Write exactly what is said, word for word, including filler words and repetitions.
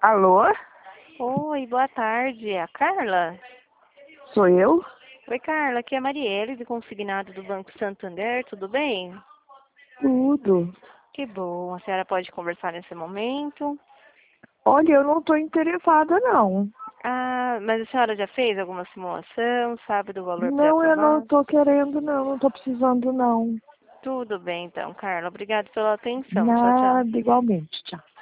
Alô? Oi, boa tarde. É a Carla? Sou eu? Oi, Carla. Aqui é a Marielle, do consignado do Banco Santander. Tudo bem? Tudo. Que bom. A senhora pode conversar nesse momento? Olha, eu não estou interessada, não. Ah, mas a senhora já fez alguma simulação? Sabe do valor Não, eu não pré-aprovado? estou querendo, não. Não estou precisando, não. Tudo bem, então, Carla. Obrigada pela atenção. Tchau, tchau. Nada, igualmente. Tchau.